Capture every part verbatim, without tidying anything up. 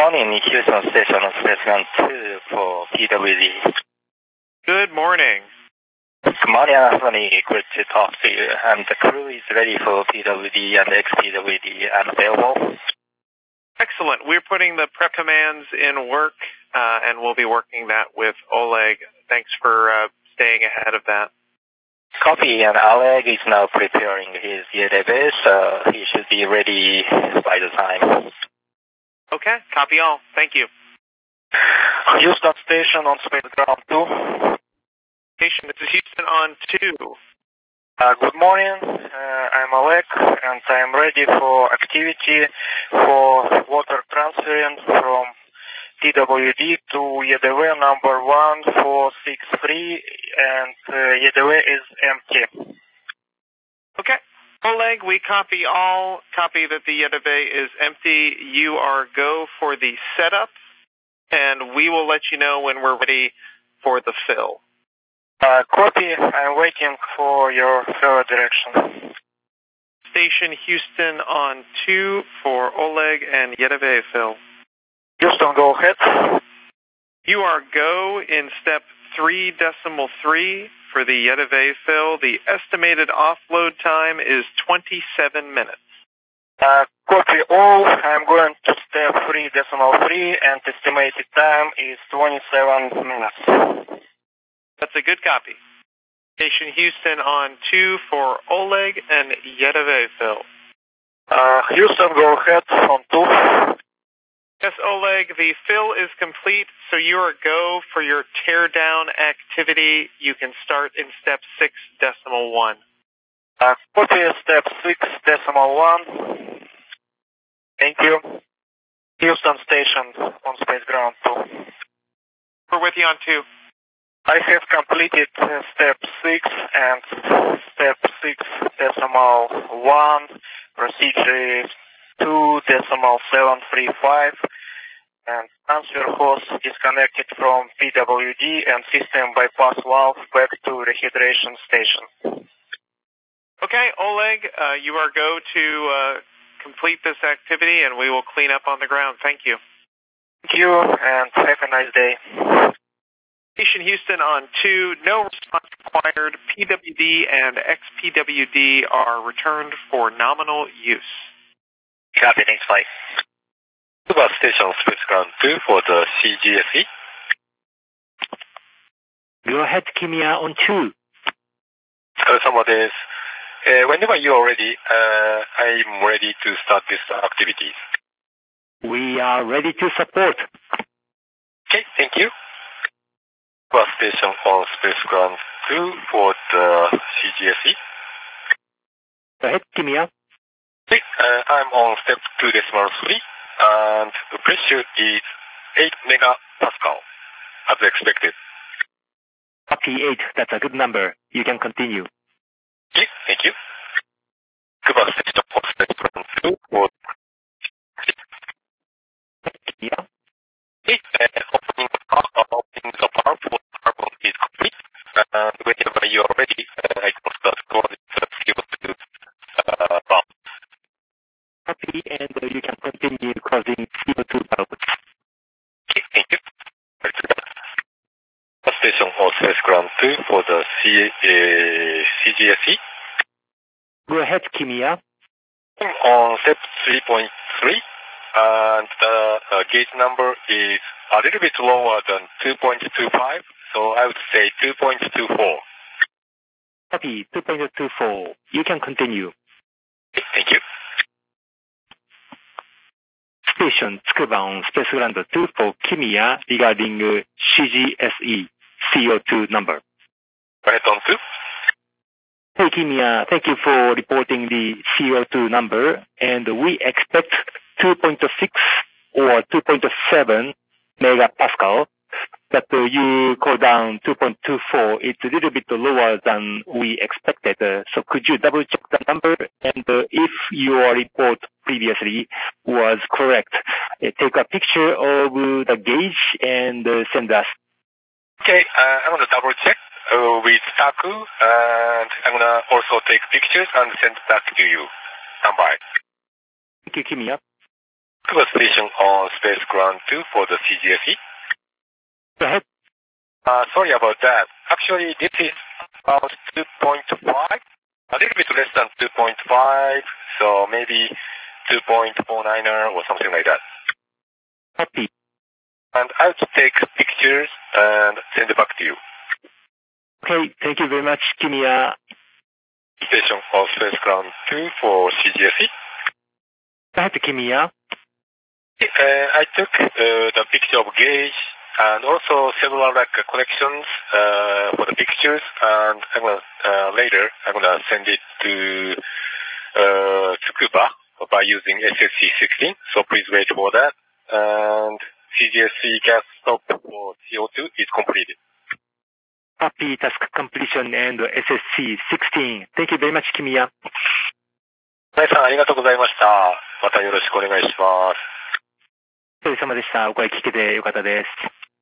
morning, Houston Station on Space Ground two for P W D. Good morning. Good morning, Anthony. Good to talk to you. And the crew is ready for P W D and X P W D and available. Excellent. We're putting the prep commands in work, uh, and we'll be working that with Oleg. Thanks for uh, staying ahead of that. Copy, and Oleg is now preparing his database, so he should be ready by the time. Okay, copy all. Thank you. Houston Station on Space Ground two. Station, this is Houston on two. Uh, good morning, uh, I'm Oleg, and I'm ready for activity for water transferring from P W D to Y D V number one four six three, and uh, Y D V is empty. Okay. Oleg, we copy all. Copy that the Y D V is empty. You are go for the setup, and we will let you know when we're ready for the fill. Uh, copy. I'm waiting for your fill direction. Station Houston on two for Oleg and Y D V fill. Houston, go ahead. You are go in step three decimal three for the Y D V fill. The estimated offload time is twenty-seven minutes. Uh, copy all. I'm going to step three decimal three, and estimated time is twenty-seven minutes. That's a good copy. Station Houston on two for Oleg and Y D V fill. Uh, Houston, go ahead on two. Yes, Oleg, the fill is complete, so you are go for your teardown activity. You can start in step six decimal one. Uh, copy step six decimal one. Thank you. Houston Station on Space Ground two. We're with you on two. I have completed uh, step six and step six decimal one. Procedure is two decimal seven three five, and transfer hose disconnected from P W D and system bypass valve back to rehydration station. Okay, Oleg, uh, you are go to uh, complete this activity, and we will clean up on the ground. Thank you. Thank you, and have a nice day. Station Houston on two, no response required. P W D and X P W D are returned for nominal use. Copy, thanks, flight. Tsuba Station Space Ground two for the C G S E. Go ahead, Kimiya on two. お疲れ様です。Uh, whenever you are ready, uh, I'm ready to start this activity. We are ready to support. Okay, thank you. Tsuba Station on Space Ground two for the C G S E. Go ahead, Kimiya. Okay, uh, I'm on step two decimal three, and the pressure is eight megapascal, as expected. Copy eight, that's a good number. You can continue. Okay, thank you. Tsuba Station on Space Ground two for Kimiya. Okay, uh, opening, uh, opening the valve for carbon is complete, and whenever you are ready, uh, I can start closing the C O two uh, valve. Copy, and uh, you can continue closing C O two valves. Okay, thank you. Station on Space Ground two for the C, uh, C G S E. Go ahead, Kimiya. On step three point three, and the uh, gauge number is a little bit lower than two point two five, so I would say two point two four. Copy, two point two four. You can continue. Okay, thank you. Station Tsukuba on Space Ground two for Kimiya regarding uh, C G S E C O two number. Go ahead on two. Hey Kimiya, thank you for reporting the C O two number, and we expect two point six or two point seven megapascal, but uh, you call down two point two four. It's a little bit lower than we expected. Uh, so could you double check the number, and uh, if your report previously was correct, uh, take a picture of uh, the gauge and uh, send us. Okay, uh, I'm going to double check uh, with Taku, and I'm going to also take pictures and send back to you. Stand by. Thank you, Kimiya. Tsukuba Station on Space Ground two for the C G S E. Go ahead. Uh, sorry about that. Actually, this is about two point five, a little bit less than two point five, so maybe two point four nine or something like that. Copy. And I'll take pictures and send it back to you. Okay, thank you very much, Kimiya. Station on Space Ground two for C G S E. Go ahead, Kimiya. Uh, I took uh, the picture of gauge and also several like uh, collections uh, for the pictures, and I'm gonna, uh, later I'm gonna send it to uh, Tsukuba by using S S C sixteen. So please wait for that. And C G S E gas stop for C O two is completed. Copy, task completion, and S S C sixteen. Thank you very much, Kimiya. 皆さんありがとうございました。またよろしくお願いします。 お疲れ様でした。お声聞けてよかったです。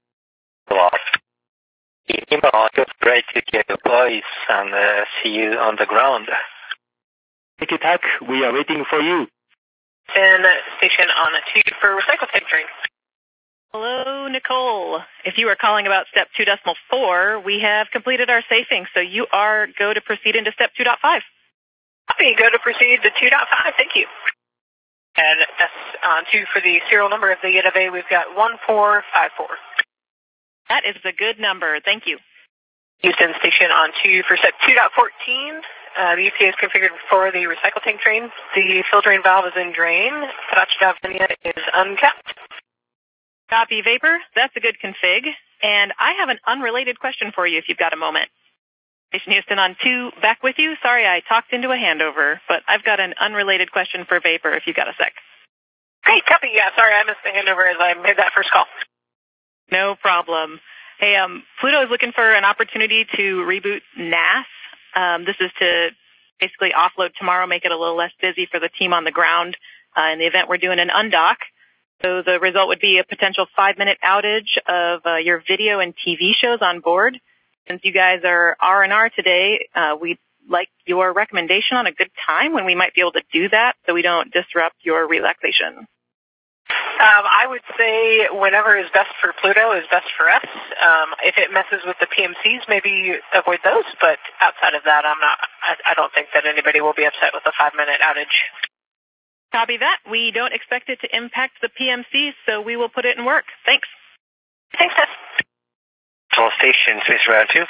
今、it was great to hear your voice and uh, see you on the ground. Thank you, Tak. We are waiting for you. And station on two for recycle tank train. Hello, Nicole. If you are calling about step two decimal four, we have completed our safing, so you are go to proceed into step two point five. Copy, go to proceed to two point five, thank you. And that's on two for the serial number of the Yeta Bay, we've got one four five four. That is a good number, thank you. Houston station on two for step two point fourteen. Uh, the U P A is configured for the recycle tank train. The filtering valve is in drain. Karachi Davinia is uncapped. Copy, Vapor. That's a good config. And I have an unrelated question for you if you've got a moment. Station Houston on two, back with you. Sorry, I talked into a handover, but I've got an unrelated question for Vapor if you've got a sec. Great, copy. Yeah, sorry, I missed the handover as I made that first call. No problem. Hey, um, Pluto is looking for an opportunity to reboot N A S. Um, this is to basically offload tomorrow, make it a little less busy for the team on the ground. Uh, in the event, we're doing an undock. So the result would be a potential five-minute outage of uh, your video and T V shows on board. Since you guys are R and R today, uh, we'd like your recommendation on a good time when we might be able to do that so we don't disrupt your relaxation. Um, I would say whenever is best for Pluto is best for us. Um, if it messes with the P M Cs, maybe avoid those. But outside of that, I'm not. I, I don't think that anybody will be upset with a five-minute outage. Copy that. We don't expect it to impact the P M Cs, so we will put it in work. Thanks. Thanks, Tess. All station, Space Route two.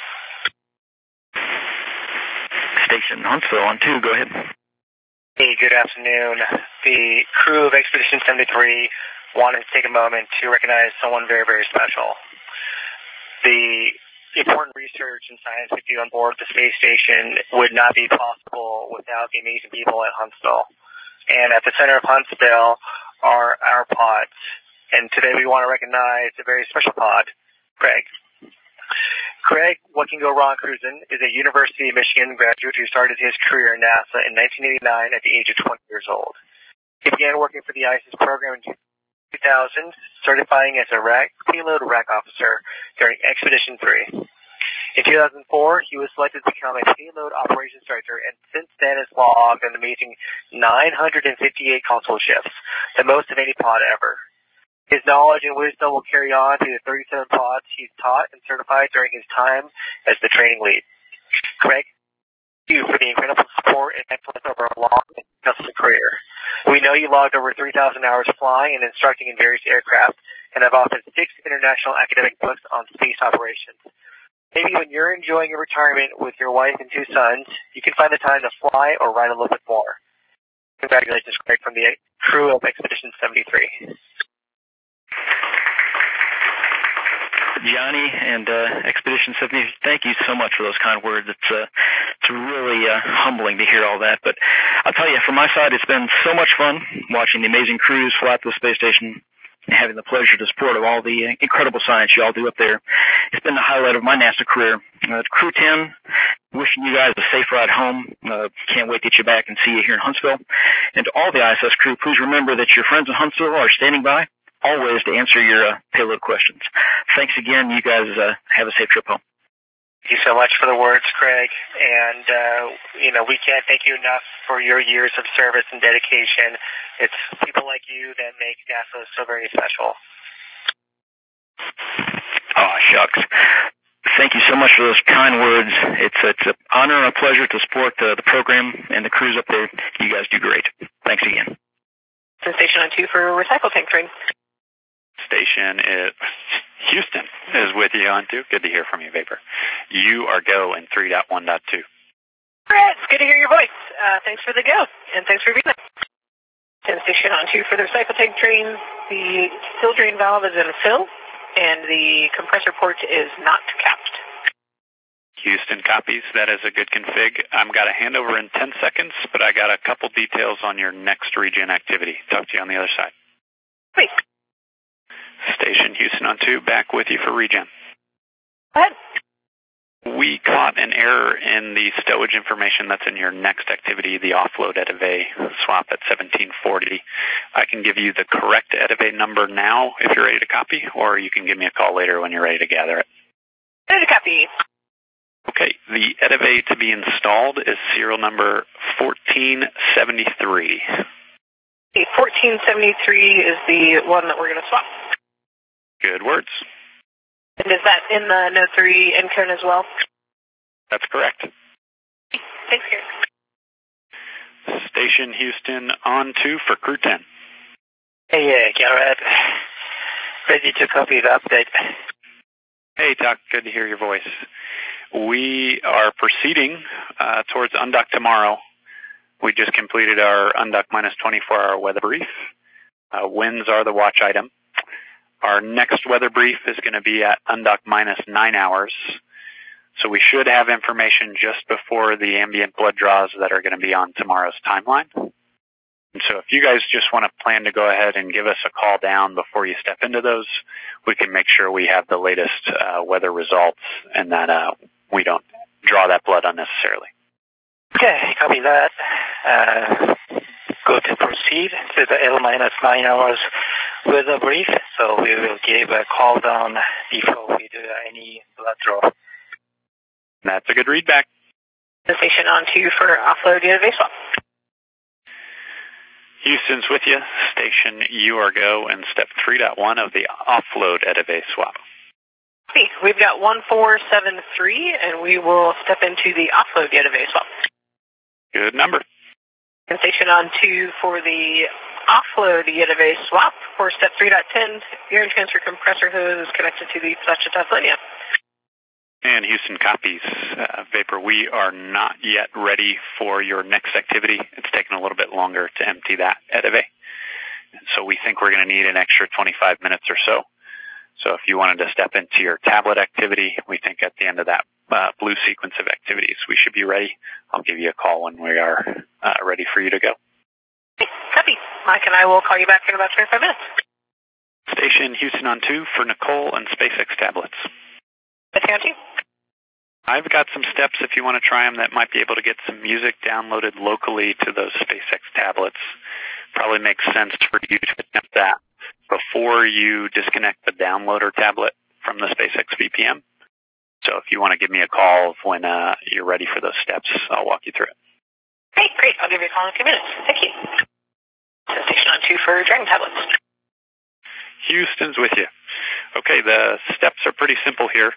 Station Huntsville on two. Go ahead. Hey, good afternoon. The crew of Expedition seventy-three wanted to take a moment to recognize someone very, very special. The important research and science we do on board the space station would not be possible without the amazing people at Huntsville. And at the center of Huntsville are our pods. And today we want to recognize a very special pod, Craig. Craig, What Can Go Wrong Cruisin', is a University of Michigan graduate who started his career in NASA in nineteen eighty-nine at the age of twenty years old. He began working for the I S S program in two thousand, certifying as a rack, payload rack officer during Expedition three. In two thousand four, he was selected to become a payload operations director, and since then has logged an amazing nine hundred fifty-eight console shifts, the most of any pod ever. His knowledge and wisdom will carry on to the thirty-seven pods he's taught and certified during his time as the training lead. Craig, thank you for the incredible support and excellence over a long and successful career. We know you logged over three thousand hours flying and instructing in various aircraft and have authored six international academic books on space operations. Maybe when you're enjoying your retirement with your wife and two sons, you can find the time to fly or ride a little bit more. Congratulations, Craig, from the crew of Expedition seventy-three. Johnny and uh, Expedition seventy, thank you so much for those kind words. It's uh, it's really uh, humbling to hear all that. But I'll tell you, from my side, it's been so much fun watching the amazing crews fly to the space station and having the pleasure to support of all the incredible science you all do up there. It's been the highlight of my NASA career. Uh, Crew ten, wishing you guys a safe ride home. Uh, can't wait to get you back and see you here in Huntsville. And to all the I S S crew, please remember that your friends in Huntsville are standing by always to answer your uh, payload questions. Thanks again. You guys uh, have a safe trip home. Thank you so much for the words, Craig. And, uh, you know, we can't thank you enough for your years of service and dedication. It's people like you that make NASA so very special. Oh, shucks. Thank you so much for those kind words. It's it's an honor and a pleasure to support the, the program and the crews up there. You guys do great. Thanks again. Station on two for recycle tank train. Station is Houston is with you on two. Good to hear from you, Vapor. You are go in three point one point two. Brett, it's good to hear your voice. Uh, thanks for the go, and thanks for being there. Station on two for the recycle tank train. The fill drain valve is in fill, and the compressor port is not capped. Houston copies. That is a good config. I've got a handover in ten seconds, but I got a couple details on your next regen activity. Talk to you on the other side. Wait. Station Houston on two, back with you for regen. Go ahead. We caught an error in the stowage information that's in your next activity, the offload Edivay swap at seventeen forty. I can give you the correct Edivay number now if you're ready to copy, or you can give me a call later when you're ready to gather it. Ready to copy. Okay, the Edivay to be installed is serial number fourteen seventy-three. The fourteen seventy-three is the one that we're going to swap. Good words. And is that in the Node three encode as well? That's correct. Thanks, Garrett. Station Houston on two for crew ten. Hey, uh, Garrett. Ready to copy the update. Hey, Doc. Good to hear your voice. We are proceeding uh, towards undock tomorrow. We just completed our undock minus twenty-four hour weather brief. Uh, winds are the watch item. Our next weather brief is going to be at undock minus nine hours. So we should have information just before the ambient blood draws that are going to be on tomorrow's timeline. And so if you guys just want to plan to go ahead and give us a call down before you step into those, we can make sure we have the latest uh, weather results and that uh, we don't draw that blood unnecessarily. Okay, copy that. Uh, go to proceed to the L minus nine hours weather brief, so we will give a call down before we do any blood draw. That's a good readback. Station on two for offload Edivay swap. Houston's with you. Station you are go in step three point one of the offload Edivay swap. We've got one four seven three, and we will step into the offload Edivay swap. Good number. Station on two for the offload Edivay swap for step three point ten. Urine transfer compressor hose is connected to the Fletcher linear. And Houston copies. Uh, Vapor, we are not yet ready for your next activity. It's taken a little bit longer to empty that Edivay. And so we think we're going to need an extra twenty-five minutes or so. So if you wanted to step into your tablet activity, we think at the end of that uh, blue sequence of activities, we should be ready. I'll give you a call when we are uh, ready for you to go. Copy. Mike and I will call you back in about twenty-five minutes. Station Houston on two for Nicole and SpaceX tablets. Thank you. I've got some steps if you want to try them that might be able to get some music downloaded locally to those SpaceX tablets. Probably makes sense for you to attempt that before you disconnect the downloader tablet from the SpaceX V P M. So if you want to give me a call when uh, you're ready for those steps, I'll walk you through it. Great, great. I'll give you a call in a few minutes. Thank you. Station on two for Dragon tablets. Houston's with you. Okay, the steps are pretty simple here.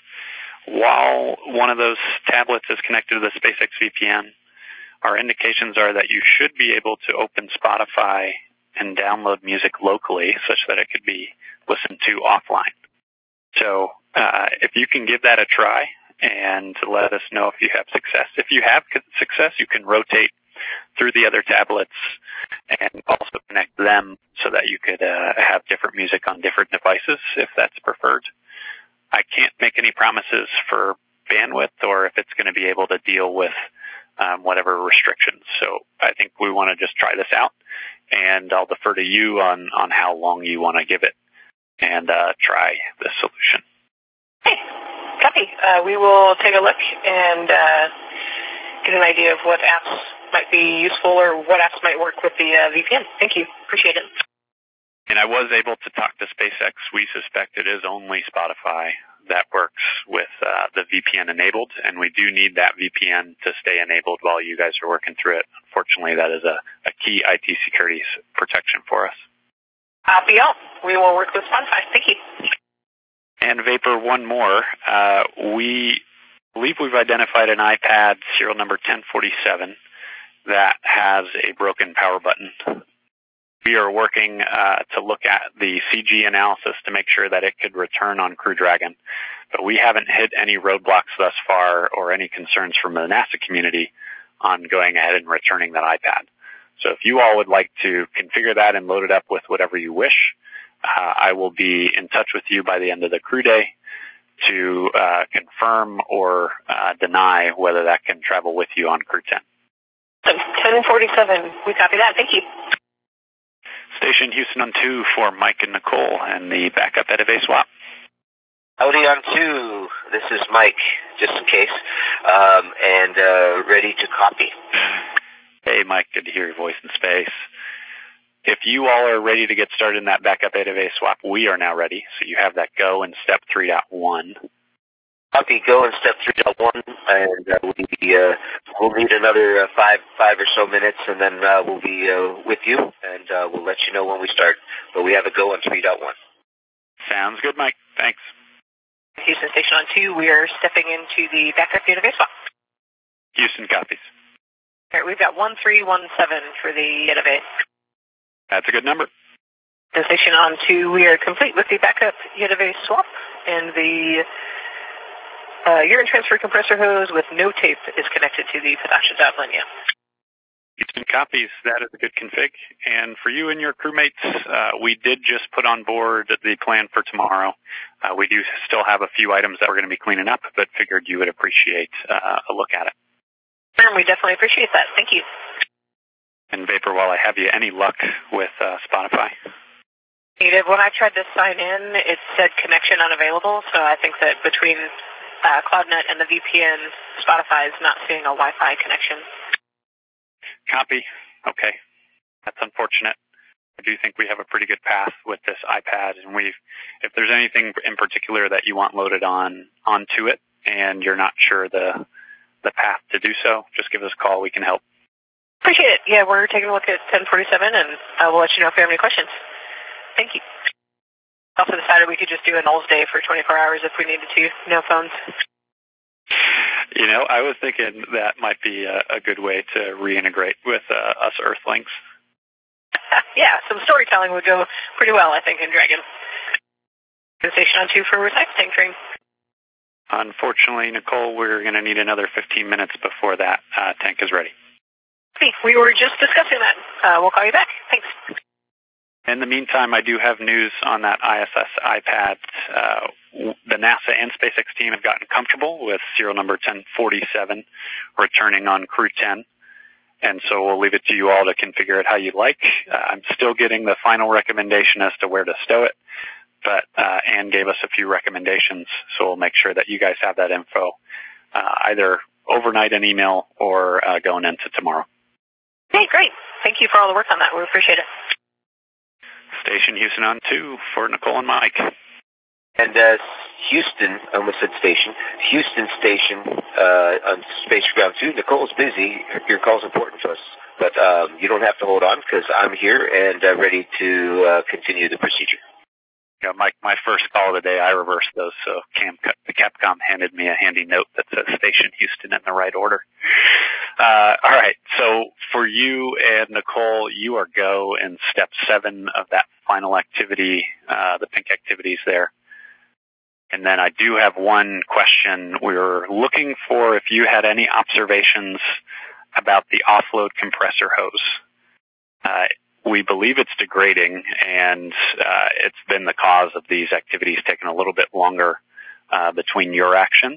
While one of those tablets is connected to the SpaceX V P N, our indications are that you should be able to open Spotify and download music locally such that it could be listened to offline. So uh, if you can give that a try and let us know if you have success. If you have success, you can rotate through the other tablets and also connect them so that you could uh, have different music on different devices if that's preferred. I can't make any promises for bandwidth or if it's going to be able to deal with um, whatever restrictions. So I think we want to just try this out, and I'll defer to you on, on how long you want to give it and uh, try this solution. Hey, copy. Uh, we will take a look and uh, get an idea of what apps might be useful or what apps might work with the uh, V P N. Thank you. Appreciate it. And I was able to talk to SpaceX. We suspect it is only Spotify that works with uh, the V P N enabled, and we do need that V P N to stay enabled while you guys are working through it. Unfortunately, that is a, a key I T security protection for us. Copy all. We will work with Spotify. Thank you. And Vapor, one more. Uh, we believe we've identified an iPad serial number ten forty-seven that has a broken power button. We are working uh, to look at the C G analysis to make sure that it could return on Crew Dragon, but we haven't hit any roadblocks thus far or any concerns from the NASA community on going ahead and returning that iPad. So if you all would like to configure that and load it up with whatever you wish, uh, I will be in touch with you by the end of the crew day to uh, confirm or uh, deny whether that can travel with you on Crew ten. So ten forty-seven, we copy that. Thank you. Station Houston on two for Mike and Nicole and the backup Edivay swap. Howdy on two. This is Mike, just in case, um, and uh, ready to copy. Hey, Mike. Good to hear your voice in space. If you all are ready to get started in that backup Edivay swap, we are now ready. So you have that go in step three point one. Copy, go in step three point one, and uh, we, uh, we'll need another uh, five five or so minutes, and then uh, we'll be uh, with you, and uh, we'll let you know when we start. But we have a go on three point one. Sounds good, Mike. Thanks. Houston Station on two, we are stepping into the backup database swap. Houston copies. All right, we've got one three one seven for the database. That's a good number. Houston Station on two, we are complete with the backup database swap, and the uh, urine transfer compressor hose with no tape is connected to the production dot linear. Houston copies. That is a good config. And for you and your crewmates, uh, we did just put on board the plan for tomorrow. Uh, we do still have a few items that we're going to be cleaning up, but figured you would appreciate uh, a look at it. And we definitely appreciate that. Thank you. And Vapor, while I have you, any luck with uh, Spotify? Negative. When I tried to sign in, it said connection unavailable, so I think that between uh, CloudNet and the V P N, Spotify is not seeing a Wi-Fi connection. Copy. Okay. That's unfortunate. I do think we have a pretty good path with this iPad, and we've, if there's anything in particular that you want loaded on onto it and you're not sure the the path to do so, just give us a call. We can help. Appreciate it. Yeah, we're taking a look at ten forty-seven, and uh, we'll let you know if we have any questions. Thank you. Also decided we could just do a nulls day for twenty-four hours if we needed to. No phones. You know, I was thinking that might be a, a good way to reintegrate with uh, us Earthlings. Yeah, some storytelling would go pretty well, I think, in Dragon. Station on two for recycle tank train. Unfortunately, Nicole, we're going to need another fifteen minutes before that uh, tank is ready. We were just discussing that. Uh, we'll call you back. Thanks. In the meantime, I do have news on that I S S iPad. Uh, the NASA and SpaceX team have gotten comfortable with serial number ten forty-seven returning on Crew ten. And so we'll leave it to you all to configure it how you like. Uh, I'm still getting the final recommendation as to where to stow it, but uh, Anne gave us a few recommendations, so we'll make sure that you guys have that info uh, either overnight in email or uh, going into tomorrow. Hey, great. Thank you for all the work on that. We appreciate it. Station Houston on two for Nicole and Mike. And uh, Houston, I almost said station, Houston station uh, on Space Ground two. Nicole's busy. Your call's important to us. But um, you don't have to hold on because I'm here and uh, ready to uh, continue the procedure. Yeah, Mike, my first call of the day, I reversed those, so Cam, the Capcom handed me a handy note that says Station Houston in the right order. Uh, all right, so for you and Nicole, you are go in step seven of that final activity, uh, the pink activities there. And then I do have one question. We were looking for if you had any observations about the offload compressor hose. Uh, we believe it's degrading, and uh, it's been the cause of these activities taking a little bit longer uh, between your actions.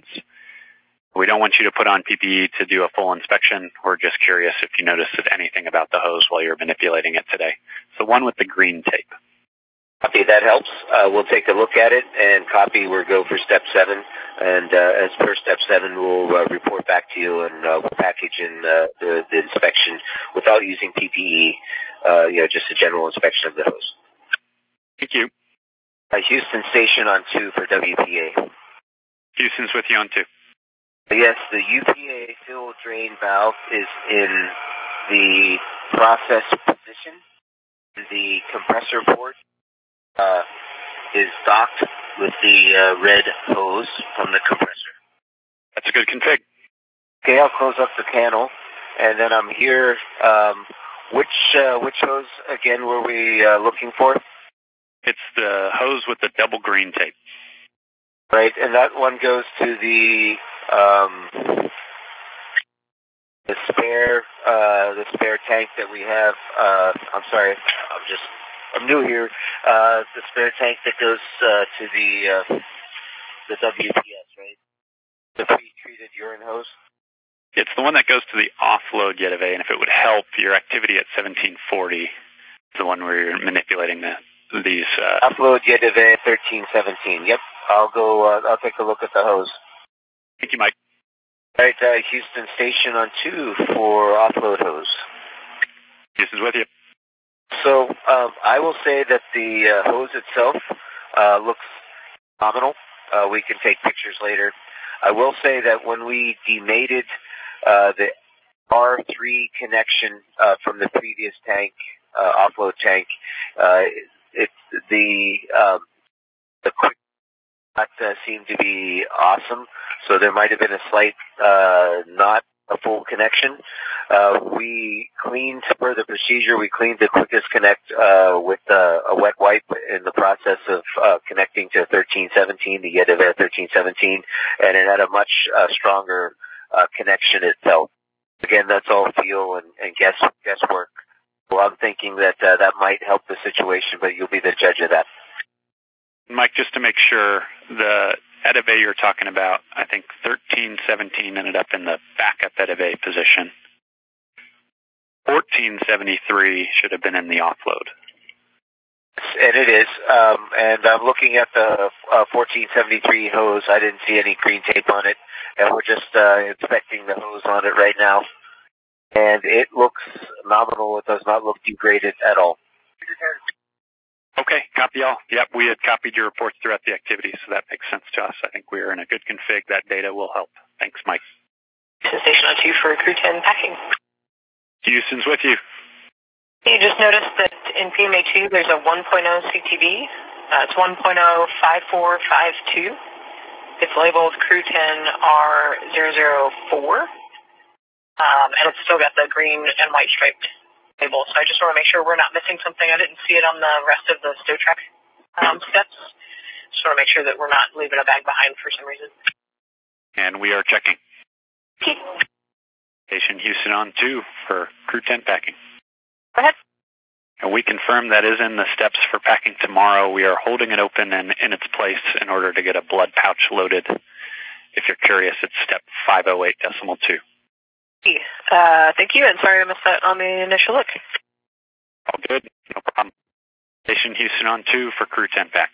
We don't want you to put on P P E to do a full inspection. We're just curious if you noticed anything about the hose while you're manipulating it today. So one with the green tape. Copy, that helps. Uh, we'll take a look at it and copy. We'll go for step seven. And uh, as per step seven, we'll uh, report back to you and uh, we'll package in uh, the, the inspection without using P P E, uh, you know, just a general inspection of the hose. Thank you. Uh, Houston Station on two for W P A. Houston's with you on two. Yes, the U P A fill drain valve is in the process position. The compressor port uh, is docked with the uh, red hose from the compressor. That's a good config. Okay, I'll close up the panel, and then I'm here. Um, which uh, which hose again were we uh, looking for? It's the hose with the double green tape. Right, and that one goes to the um, the spare uh, the spare tank that we have. Uh, I'm sorry, I'm just I'm new here. Uh, the spare tank that goes uh, to the uh, the W P S, right? The pre-treated urine hose. It's the one that goes to the offload Yeti bay, and if it would help, your activity at seventeen forty is the one where you're manipulating the these. Uh, offload Yeti bay thirteen seventeen. Yep, I'll go. Uh, I'll take a look at the hose. Thank you, Mike. All right, uh, Houston Station on two for offload hose. Houston's with you. So um, I will say that the uh, hose itself uh, looks phenomenal. Uh, we can take pictures later. I will say that when we demated uh, the R three connection uh, from the previous tank, uh, offload tank, uh, it, the um, the quick not uh, seemed to be awesome. So there might have been a slight, uh, not a full connection. Uh, we cleaned, per the procedure, we cleaned the quickest connect uh, with uh, a wet wipe in the process of uh, connecting to thirteen seventeen, the Yeti bay thirteen seventeen, and it had a much uh, stronger uh, connection itself. Again, that's all feel and, and guess guesswork. Well, I'm thinking that uh, that might help the situation, but you'll be the judge of that. Mike, just to make sure, the Yeti bay you're talking about, I think thirteen seventeen ended up in the backup Yeti bay position. fourteen seventy-three should have been in the offload. And it is. Um, and I'm looking at the uh, fourteen seventy-three hose. I didn't see any green tape on it. And we're just uh, inspecting the hose on it right now. And it looks nominal. It does not look degraded at all. Okay, copy all. Yep, we had copied your reports throughout the activity, so that makes sense to us. I think we're in a good config. That data will help. Thanks, Mike. Station on two for crew ten packing. Houston's with you. You just noticed that in P M A two there's a one point oh C T B. Uh, it's one point oh five four five two. It's labeled crew ten R zero zero four. Um, and it's still got the green and white striped label. So I just want to make sure we're not missing something. I didn't see it on the rest of the stow track um, steps. Just want to make sure that we're not leaving a bag behind for some reason. And we are checking. Okay. Station Houston on two for crew ten packing. Go ahead. And we confirm that is in the steps for packing tomorrow. We are holding it open and in its place in order to get a blood pouch loaded. If you're curious, it's step five oh eight decimal two. Uh, thank you, and sorry I missed that on the initial look. All good, no problem. Station Houston on two for crew ten pack.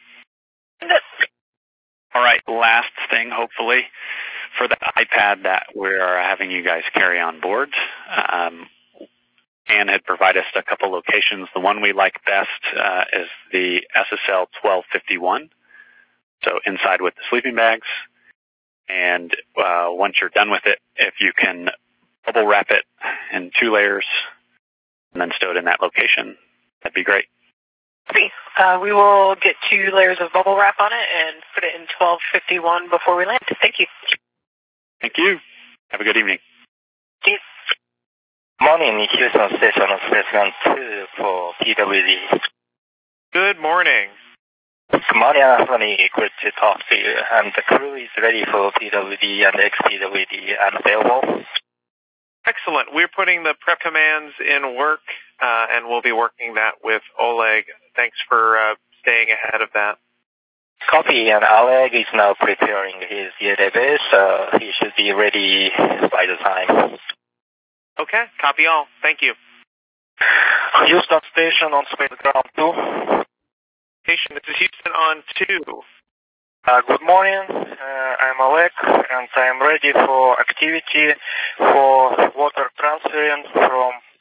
All right, last thing, hopefully, for the iPad that we're having you guys carry on board. Um, Ann had provided us a couple locations. The one we like best uh, is the S S L twelve fifty-one, so inside with the sleeping bags. And uh, once you're done with it, if you can bubble wrap it in two layers and then stow it in that location, that'd be great. Uh, we will get two layers of bubble wrap on it and put it in twelve fifty-one before we land. Thank you. Thank you. Have a good evening. Steve. Morning, Houston Station on Spaceground two for P W D. Good morning. Good morning, Anthony. Good to talk to you. And the crew is ready for P W D and X P W D and available. Excellent. We're putting the prep commands in work, uh, and we'll be working that with Oleg. Thanks for uh, staying ahead of that. Copy, and Oleg is now preparing his Yeti bay, so he should be ready by the time. Okay, copy all. Thank you. Houston Station on Spaceground two. Station, this is Houston on two. Uh, good morning, uh, I'm Oleg, and I'm ready for activity for water transferring from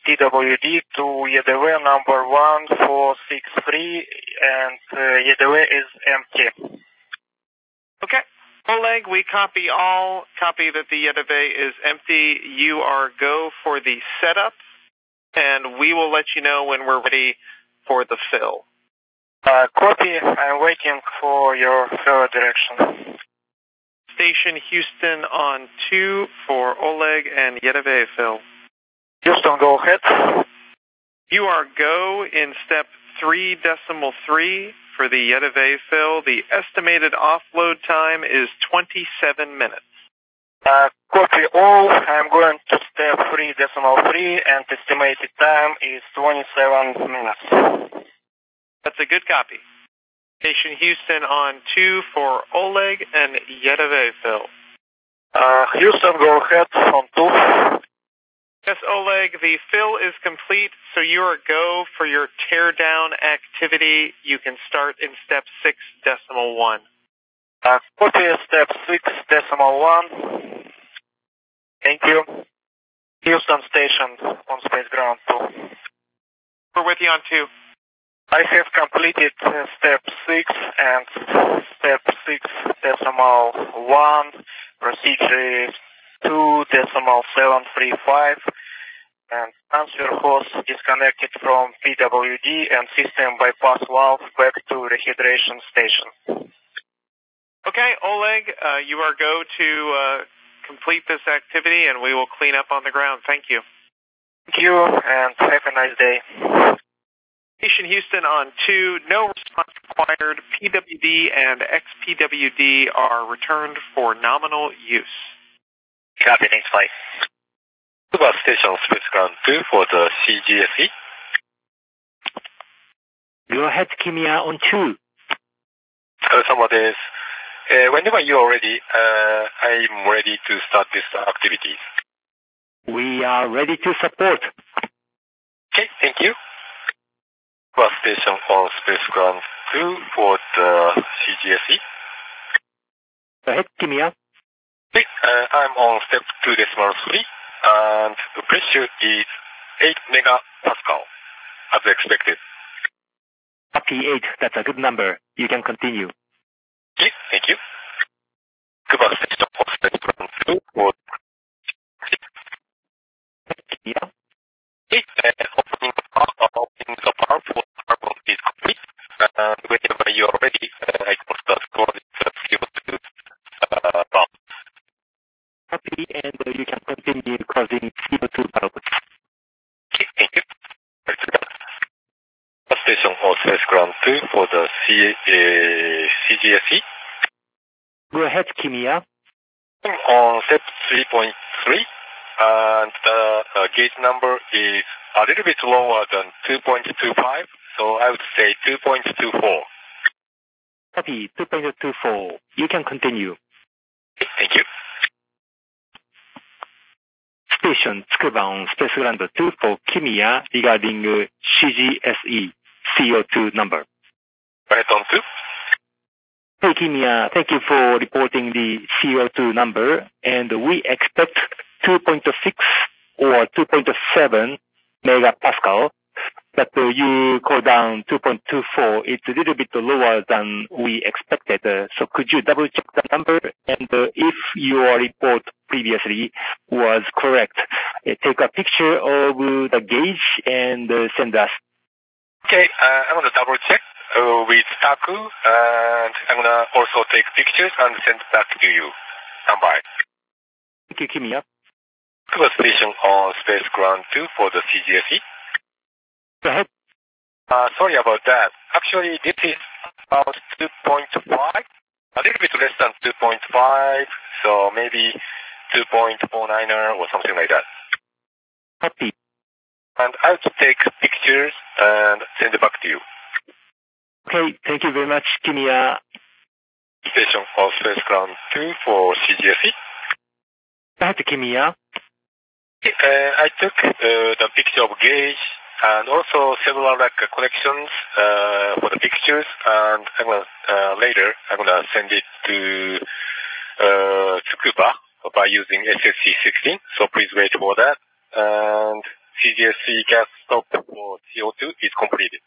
P W D to Y D V number one four six three, and uh, Y D V is empty. Okay. Oleg, we copy all, copy that the Y D V is empty. You are go for the setup, and we will let you know when we're ready for the fill. Uh, copy. I'm waiting for your fill direction. Station Houston on two for Oleg and Y D V fill. Houston, go ahead. You are go in step three decimal three for the Y D V fill. The estimated offload time is twenty-seven minutes. Uh, copy all. I'm going to step three decimal three, and estimated time is twenty-seven minutes. That's a good copy. Station Houston on two for Oleg and Y D V fill. Uh, Houston, go ahead on two. Yes, Oleg, the fill is complete, so you are go for your teardown activity. You can start in step six decimal one. Uh, copy step six decimal one. Thank you. Houston Station on Space Ground two. We're with you on two. I have completed uh, step six and step six decimal one. Procedure is two decimal seven three five. And transfer hose disconnected from P W D and system bypass valve back to rehydration station. Okay, Oleg, uh, you are go to uh, complete this activity, and we will clean up on the ground. Thank you. Thank you, and have a nice day. Station Houston on two, no response required. P W D and X P W D are returned for nominal use. Copy, next flight. Tsukuba Station Space Ground two for the C G S E. Go ahead, Kimiya, on two. お疲れ様です。Uh, whenever you are ready, uh, I'm ready to start this activities. We are ready to support. Okay, thank you. Tsukuba Station on Space Ground two for the C G S E. Go ahead, Kimiya. Okay, uh, I'm on step two decimal three, and the pressure is eight megapascal, as expected. Copy eight, that's a good number. You can continue. Okay, thank you. Tsukuba Station on Space Ground two for Kimiya. okay, uh, opening the valve, uh, opening the valve for carbon is complete, and whenever you are ready, uh, I can start closing the C O two uh, valve. Copy, and uh, you can continue causing C O two valves. Okay, thank you. Station on Space Ground two for the C, uh, C G S E. Go ahead, Kimiya. On step three point three, and the uh, gauge number is a little bit lower than two point two five, so I would say two point two four. Copy, two point two four. You can continue. Okay, thank you. Station Tsukuba on Space Ground two for Kimiya regarding uh, C G S E C O two number. Right on two. Hey Kimiya, thank you for reporting the C O two number, and we expect two point six or two point seven megapascal, but uh, you call down two point two four. It's a little bit lower than we expected. Uh, so could you double check the number, and uh, if your report previously was correct, uh, take a picture of uh, the gauge and uh, send us. Okay, uh, I'm gonna double check uh, with Taku, and I'm gonna also take pictures and send back to you. Stand by. Thank you, Kimiya. Tsukuba Station on Space Ground two for the C G S E. Go ahead. Uh, sorry about that. Actually, this is about two point five, a little bit less than two point five, so maybe two point four nine or something like that. Copy. And I'll take pictures and send it back to you. Okay, thank you very much, Kimiya. Station on Space Ground two for C G S E. Go ahead, Kimiya. Uh, I took uh, the picture of gauge and also several like uh, connections uh, for the pictures, and I'm gonna uh, later I'm gonna send it to uh, Tsukuba by using S S C sixteen. So please wait for that. And C G S C gas stop for C O two is completed.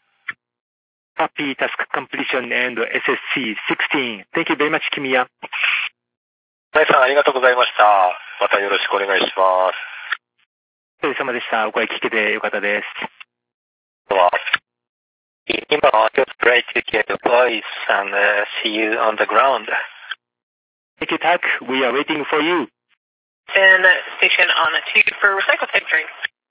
Copy task completion and S S C sixteen. Thank you very much, Kimiya. 皆さんありがとうございました。またよろしくお願いします。 お疲れ様でした。お声聞けてよかったです。 では、 今、just try to get a voice and uh, see you on the ground. Thank you, Tak. We are waiting for you. And station on two for recycle tank train.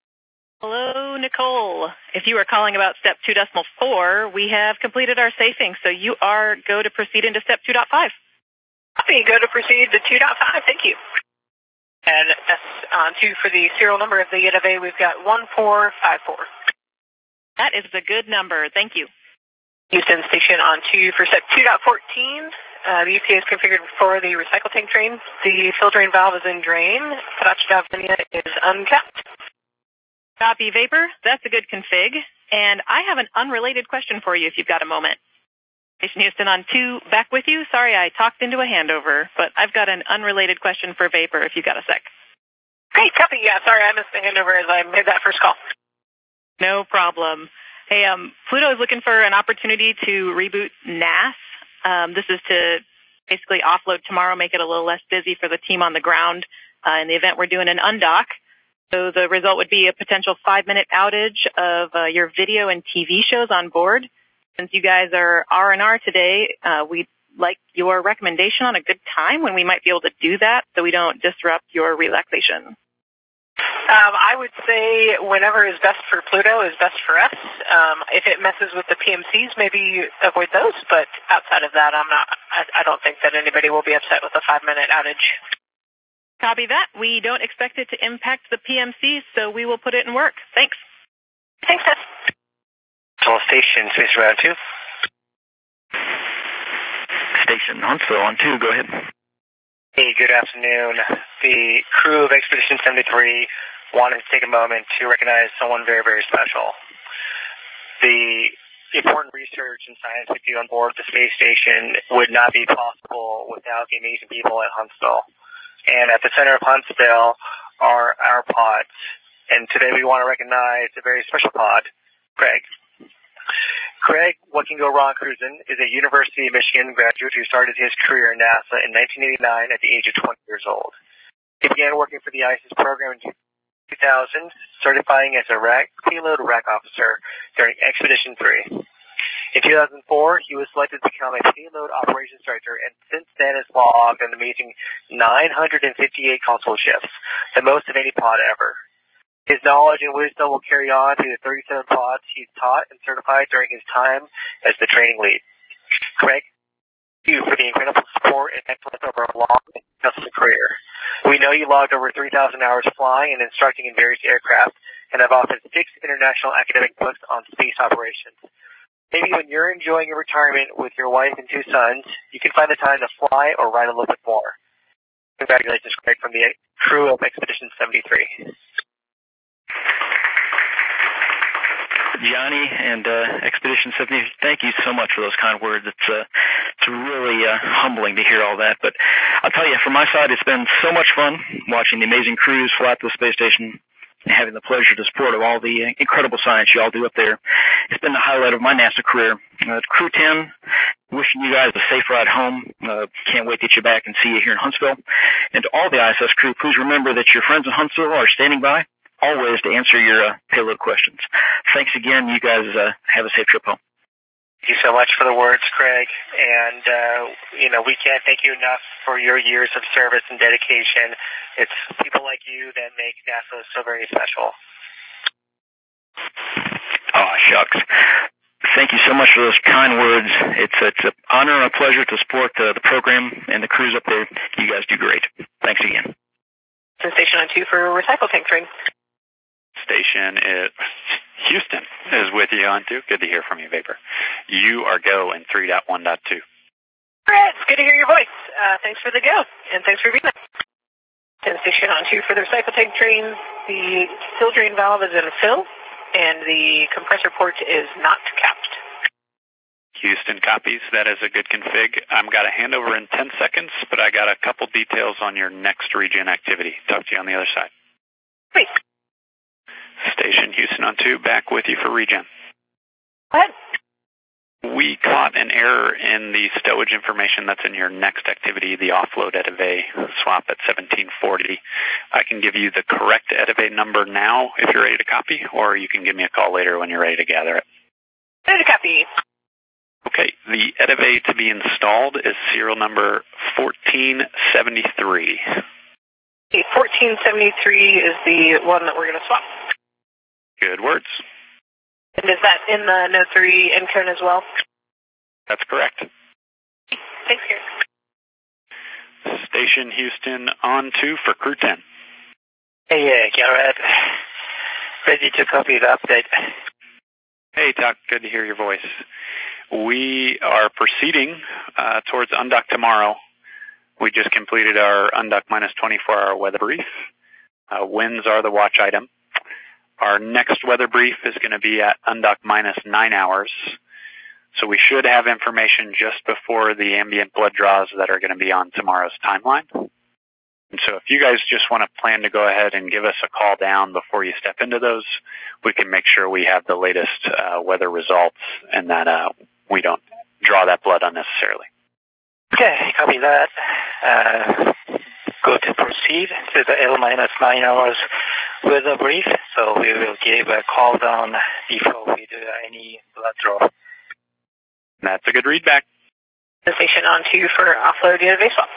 Hello, Nicole. If you are calling about step two decimal four, we have completed our safing, so you are go to proceed into step two point five. Copy. Go to proceed to two point five. Thank you. And that's on two for the serial number of the U A. We've got one four five four. That is a good number. Thank you. Houston station on two for step two point fourteen. Uh, the U P A is configured for the recycle tank train. The fill drain valve is in drain. Karachi Davlinia is uncapped. Copy, Vapor. That's a good config. And I have an unrelated question for you if you've got a moment. Station Houston on two, back with you. Sorry, I talked into a handover, but I've got an unrelated question for Vapor if you've got a sec. Great, copy. Yeah, sorry, I missed the handover as I made that first call. No problem. Hey, um, Pluto is looking for an opportunity to reboot N A S. Um, this is to basically offload tomorrow, make it a little less busy for the team on the ground. Uh, in the event, we're doing an undock. So the result would be a potential five-minute outage of uh, your video and T V shows on board. Since you guys are R and R today, uh, we'd like your recommendation on a good time when we might be able to do that so we don't disrupt your relaxation. Um, I would say whenever is best for Pluto is best for us. Um, if it messes with the P M Cs, maybe avoid those. But outside of that, I'm not. I, I don't think that anybody will be upset with a five-minute outage. Copy that. We don't expect it to impact the P M Cs, so we will put it in work. Thanks. Thanks, Tess. Control station, Space Round two. Station Huntsville on two. Go ahead. Hey, good afternoon. The crew of Expedition seventy-three wanted to take a moment to recognize someone very, very special. The important research and science we do on board the space station would not be possible without the amazing people at Huntsville. And at the center of Huntsville are our pods. And today we want to recognize a very special pod, Craig. Craig, What Can Go Wrong Cruisin', is a University of Michigan graduate who started his career in NASA in nineteen eighty-nine at the age of twenty years old. He began working for the ISIS program in two thousand, certifying as a rack, payload rack officer during Expedition three. In two thousand four, he was selected to become a payload operations director, and since then has logged an amazing nine hundred fifty-eight console shifts, the most of any pod ever. His knowledge and wisdom will carry on to the thirty-seven pods he's taught and certified during his time as the training lead. Craig, thank you for the incredible support and excellence over a long and successful career. We know you logged over three thousand hours flying and instructing in various aircraft and have authored six international academic books on space operations. Maybe when you're enjoying your retirement with your wife and two sons, you can find the time to fly or ride a little bit more. Congratulations, Craig, from the crew of Expedition seventy-three. Johnny and uh, Expedition seventy, thank you so much for those kind words. It's uh, it's really uh, humbling to hear all that. But I'll tell you, from my side, it's been so much fun watching the amazing crews fly to the space station and having the pleasure to support of all the incredible science you all do up there. It's been the highlight of my NASA career. Uh, Crew ten, wishing you guys a safe ride home. Uh, can't wait to get you back and see you here in Huntsville. And to all the I S S crew, please remember that your friends in Huntsville are standing by always to answer your uh, payload questions. Thanks again. You guys uh, have a safe trip home. Thank you so much for the words, Craig. And, uh, you know, we can't thank you enough for your years of service and dedication. It's people like you that make NASA so very special. Oh, shucks. Thank you so much for those kind words. It's, it's an honor and a pleasure to support uh, the program and the crews up there. You guys do great. Thanks again. Station on two for recycle tank train. Station is Houston is with you on two. Good to hear from you, Vapor. You are go in three point one point two. All right, it's good to hear your voice. Uh, thanks for the go, and thanks for being there. Station on two for the recycle tank train. The fill drain valve is in fill, and the compressor port is not capped. Houston copies. That is a good config. I've got a handover in ten seconds, but I got a couple details on your next regen activity. Talk to you on the other side. Great. Station Houston on two, back with you for regen. Go ahead. We caught an error in the stowage information that's in your next activity, the offload Edivay swap at seventeen forty. I can give you the correct Edivay number now if you're ready to copy, or you can give me a call later when you're ready to gather it. Ready to copy. Okay, the Edivay to be installed is serial number fourteen seventy-three. Okay, fourteen seventy-three is the one that we're going to swap. Good words. And is that in the Node three encode as well? That's correct. Thanks, Gary. Station Houston on two for Crew ten. Hey, uh, Garrett. Ready to copy the update. Hey, Tuck. Good to hear your voice. We are proceeding uh, towards undock tomorrow. We just completed our undock minus twenty-four hour weather brief. Uh, winds are the watch item. Our next weather brief is going to be at undock minus nine hours. So we should have information just before the ambient blood draws that are going to be on tomorrow's timeline. And so if you guys just want to plan to go ahead and give us a call down before you step into those, we can make sure we have the latest uh, weather results and that uh, we don't draw that blood unnecessarily. Okay, copy that. Uh, go to proceed to the L minus nine hours weather brief, so we will give a call down before we do any blood draw. That's a good readback. Station on two for offload Edivay swap.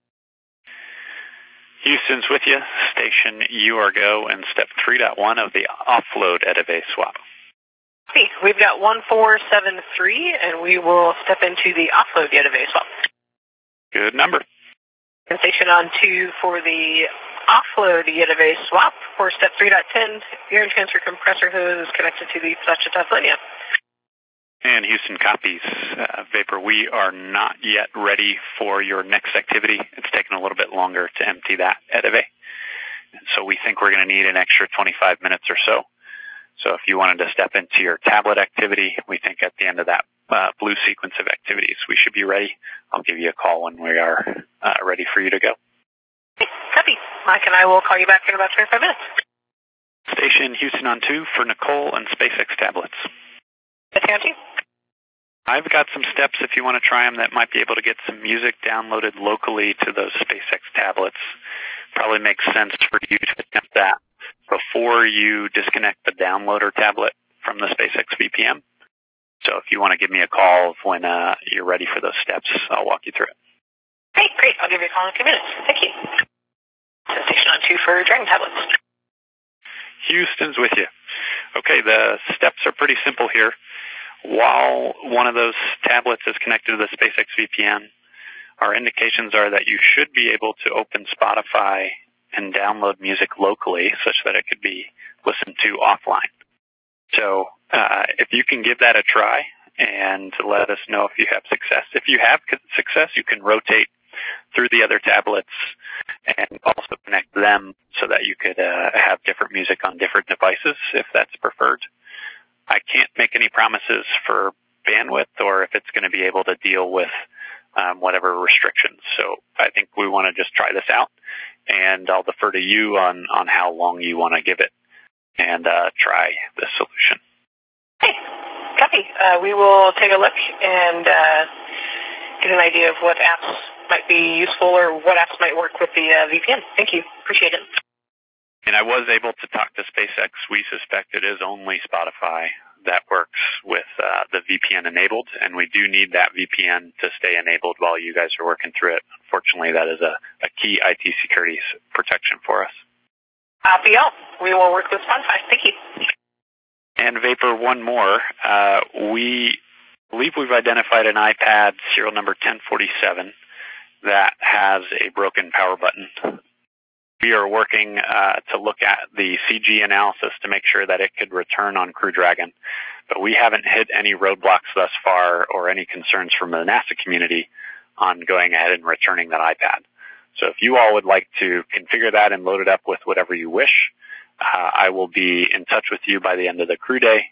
Houston's with you. Station you are go and step three point one of the offload Edivay swap. Okay, we've got one four seven three, and we will step into the offload Edivay swap. Good number. And station on two for the offload Edivay swap for step three point ten. Urine transfer compressor hose is connected to the production linear. And Houston copies. Uh, Vapor, we are not yet ready for your next activity. It's taken a little bit longer to empty that Edivay. So we think we're going to need an extra twenty-five minutes or so. So if you wanted to step into your tablet activity, we think at the end of that uh, blue sequence of activities, we should be ready. I'll give you a call when we are uh, ready for you to go. Copy. Mike and I will call you back in about twenty-five minutes. Station Houston on two for Nicole and SpaceX tablets. Yes, I've got some steps if you want to try them that might be able to get some music downloaded locally to those SpaceX tablets. Probably makes sense for you to attempt that before you disconnect the downloader tablet from the SpaceX V P M. So if you want to give me a call when uh, you're ready for those steps, I'll walk you through it. Great, great. I'll give you a call in a few minutes. Thank you. Station on two for Dragon tablets. Houston's with you. Okay, the steps are pretty simple here. While one of those tablets is connected to the SpaceX V P N, our indications are that you should be able to open Spotify and download music locally such that it could be listened to offline. So uh, if you can give that a try and let us know if you have success. If you have success, you can rotate through the other tablets and also connect them so that you could uh, have different music on different devices if that's preferred. I can't make any promises for bandwidth or if it's going to be able to deal with um, whatever restrictions. So I think we want to just try this out, and I'll defer to you on, on how long you want to give it and uh, try this solution. Hey, copy. Uh, we will take a look and uh, get an idea of what apps might be useful or what apps might work with the uh, V P N. Thank you. Appreciate it. And I was able to talk to SpaceX. We suspect it is only Spotify that works with uh, the V P N enabled, and we do need that V P N to stay enabled while you guys are working through it. Unfortunately, that is a, a key I T security protection for us. Copy all. We will work with Spotify. Thank you. And Vapor, one more. Uh, we believe we've identified an iPad serial number ten forty-seven that has a broken power button. We are working uh, to look at the C G analysis to make sure that it could return on Crew Dragon. But we haven't hit any roadblocks thus far or any concerns from the NASA community on going ahead and returning that iPad. So if you all would like to configure that and load it up with whatever you wish, uh, I will be in touch with you by the end of the crew day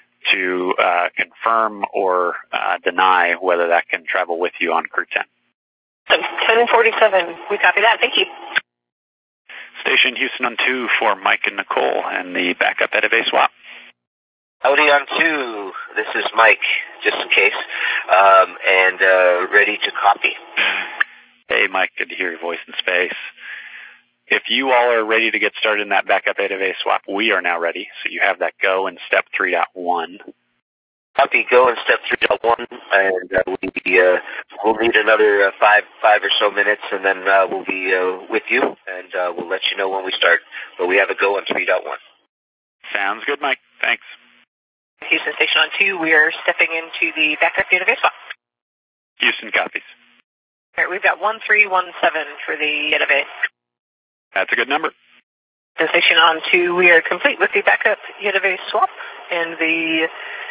to uh, confirm or uh, deny whether that can travel with you on Crew ten. ten forty-seven, we copy that. Thank you. Station Houston on two for Mike and Nicole and the backup Edavay swap. Howdy on two. This is Mike, just in case, um, and uh, ready to copy. Hey, Mike, good to hear your voice in space. If you all are ready to get started in that backup Edavay swap, we are now ready. So you have that go in step three point one. Copy, go in step three point one, and uh, we, uh, we'll need another uh, five five or so minutes, and then uh, we'll be uh, with you, and uh, we'll let you know when we start. But we have a go on three point one. Sounds good, Mike. Thanks. Houston Station on two, we are stepping into the backup database swap. Houston copies. All right, we've got one three one seven for the database. That's a good number. Houston Station on two, we are complete with the backup database swap, and the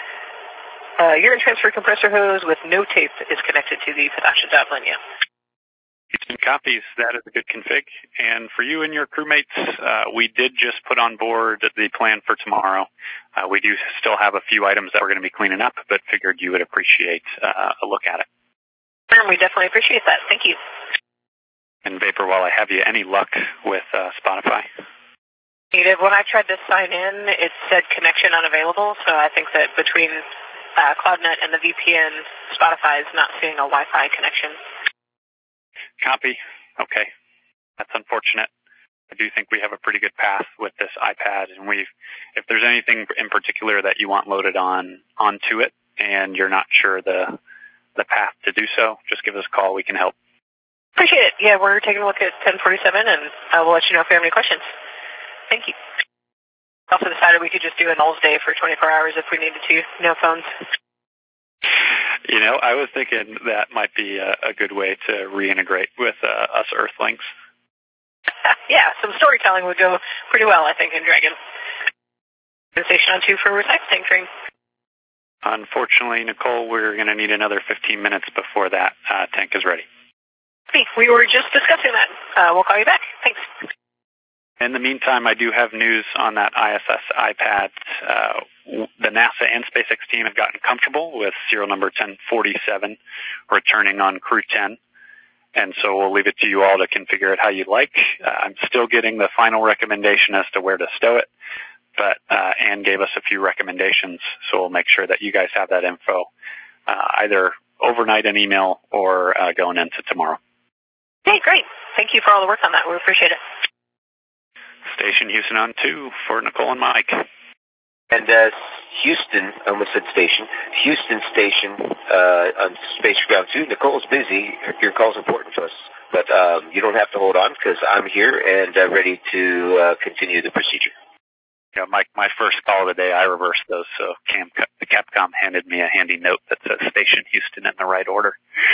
uh, urine transfer compressor hose with no tape is connected to the potassium dot linear. Houston copies. That is a good config. And for you and your crewmates, uh, we did just put on board the plan for tomorrow. Uh, we do still have a few items that we're going to be cleaning up, but figured you would appreciate uh, a look at it. We definitely appreciate that. Thank you. And Vapor, while I have you, any luck with uh, Spotify? Native, when I tried to sign in, it said connection unavailable, so I think that between uh, CloudNet and the V P N, Spotify is not seeing a Wi-Fi connection. Copy. Okay. That's unfortunate. I do think we have a pretty good path with this iPad, and we've, if there's anything in particular that you want loaded on onto it, and you're not sure the the path to do so, just give us a call. We can help. Appreciate it. Yeah, we're taking a look at ten forty-seven, and uh, we'll let you know if we have any questions. Thank you. Also decided we could just do a nulls day for twenty-four hours if we needed to. No phones. You know, I was thinking that might be a, a good way to reintegrate with uh, us Earthlings. Yeah, some storytelling would go pretty well, I think, in Dragon. Station on two for recycling train. Unfortunately, Nicole, we're going to need another fifteen minutes before that uh, tank is ready. We were just discussing that. Uh, we'll call you back. Thanks. In the meantime, I do have news on that I S S iPad. Uh, the NASA and SpaceX team have gotten comfortable with serial number ten forty-seven returning on Crew ten. And so we'll leave it to you all to configure it how you like. Uh, I'm still getting the final recommendation as to where to stow it, but uh, Anne gave us a few recommendations, so we'll make sure that you guys have that info uh, either overnight in email or uh, going into tomorrow. Hey, great. Thank you for all the work on that. We appreciate it. Station Houston on two for Nicole and Mike. And uh, Houston, I almost said station, Houston Station uh, on Space Ground two. Nicole's busy. Your call's important to us. But um, you don't have to hold on because I'm here and uh, ready to uh, continue the procedure. Yeah, Mike, my first call of the day, I reversed those, so Cam, the Capcom handed me a handy note that says Station Houston in the right order.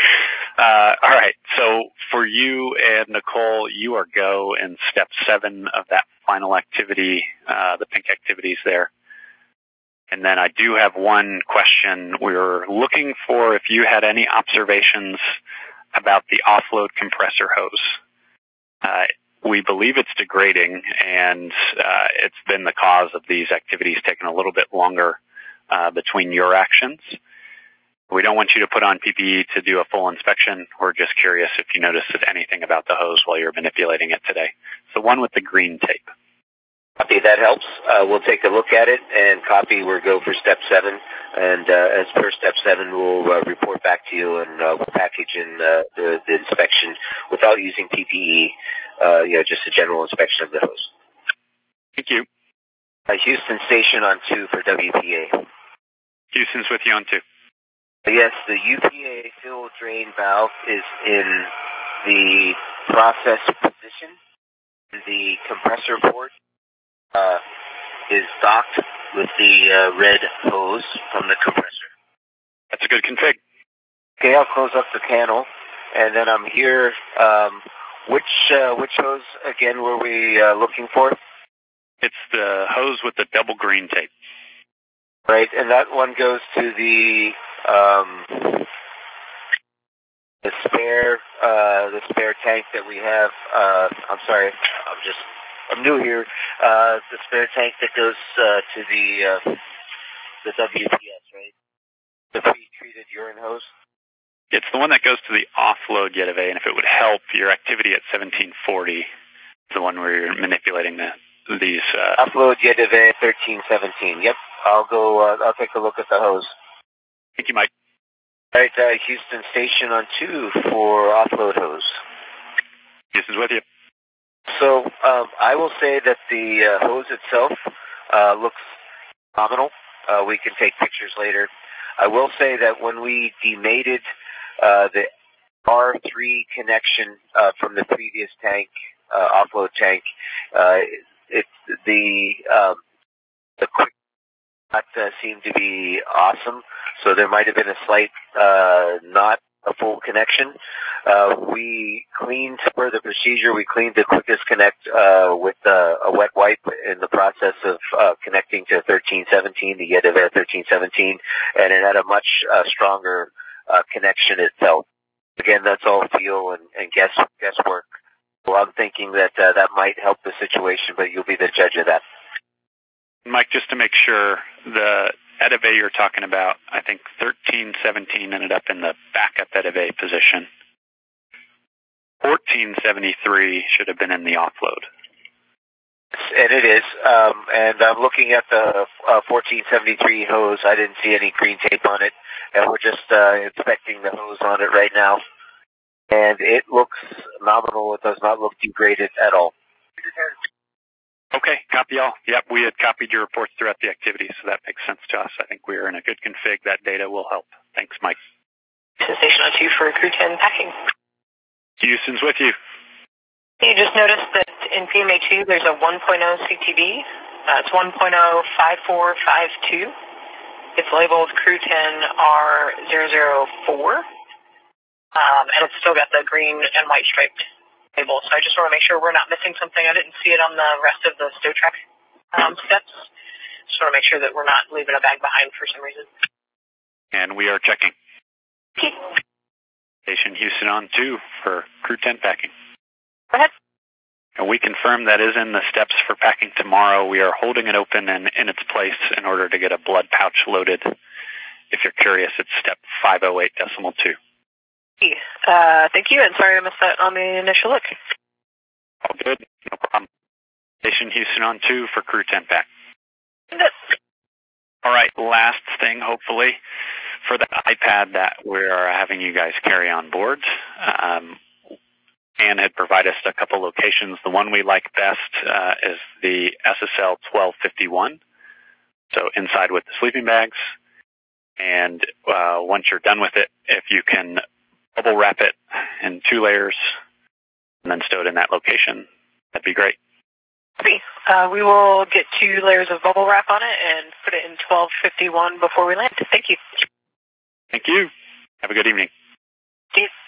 Uh, all right, so for you and Nicole, you are go in step seven of that final activity, uh, the pink activities there. And then I do have one question. We were looking for if you had any observations about the offload compressor hose. Uh, we believe it's degrading, and uh, it's been the cause of these activities taking a little bit longer uh, between your actions. We don't want you to put on P P E to do a full inspection. We're just curious if you noticed anything about the hose while you were manipulating it today. So one with the green tape. Copy, that helps. Uh, we'll take a look at it, and copy, we'll go for step seven. And uh, as per step seven, we'll uh, report back to you, and uh, we'll package in uh, the, the inspection without using P P E, uh, you know, just a general inspection of the hose. Thank you. Uh, Houston Station on two for W P A. Houston's with you on two. Yes, the U P A fill drain valve is in the process position. The compressor port uh, is docked with the uh, red hose from the compressor. That's a good config. Okay, I'll close up the panel, and then I'm here. Um, which uh, which hose again were we uh, looking for? It's the hose with the double green tape. Right, and that one goes to the um, the spare uh, the spare tank that we have. Uh, I'm sorry, I'm just I'm new here. Uh, the spare tank that goes uh, to the uh, the W P S, right? The pre-treated urine hose. It's the one that goes to the offload Edavay, and if it would help, your activity at seventeen forty the one where you're manipulating the these. Uh, Offload Y D V thirteen seventeen. Yep, I'll go. Uh, I'll take a look at the hose. Thank you, Mike. All right, uh, Houston station on two for offload hose. Houston's with you. So um, I will say that the uh, hose itself uh, looks phenomenal. Uh, we can take pictures later. I will say that when we demated uh, the R three connection uh, from the previous tank, uh, offload tank, uh, it the um, the quick knot uh, seemed to be awesome. So there might have been a slight uh, not a full connection. Uh, we cleaned per the procedure. We cleaned the quickest connect uh, with uh, a wet wipe in the process of uh, connecting to thirteen seventeen, the Y D V thirteen seventeen, and it had a much uh, stronger uh, connection itself. Again, that's all feel and, and guess guesswork. Well, I'm thinking that uh, that might help the situation, but you'll be the judge of that. Mike, just to make sure, the E D V you're talking about, I think thirteen seventeen ended up in the backup E D V position. fourteen seventy-three should have been in the offload. And it is. Um, and I'm looking at the uh, fourteen seventy-three hose. I didn't see any green tape on it. And we're just uh, inspecting the hose on it right now. And it looks nominal. It does not look degraded at all. Okay, copy all. Yep, we had copied your reports throughout the activity, so that makes sense to us. I think we're in a good config. That data will help. Thanks, Mike. Station on two for Crew ten packing. Houston's with you. You just noticed that in P M A two there's a one point oh C T B. Uh, it's one point oh five four five two. It's labeled Crew ten R zero zero four. Um, and it's still got the green and white striped label. So I just want to make sure we're not missing something. I didn't see it on the rest of the stow track um, steps. Just want to make sure that we're not leaving a bag behind for some reason. And we are checking. Okay. Station Houston on two for Crew ten packing. Go ahead. And we confirm that is in the steps for packing tomorrow. We are holding it open and in its place in order to get a blood pouch loaded. If you're curious, it's step five oh eight decimal two. Uh, thank you, and sorry I missed that on the initial look. All good, no problem. Station Houston on two for Crew ten pack. All right, last thing, hopefully, for the iPad that we're having you guys carry on board. Um, Ann had provided us a couple locations. The one we like best uh, is the S S L twelve fifty-one, so inside with the sleeping bags. And uh, once you're done with it, if you can bubble wrap it in two layers and then stow it in that location, that'd be great. Uh, we will get two layers of bubble wrap on it and put it in twelve fifty-one before we land. Thank you. Thank you. Have a good evening. Steve.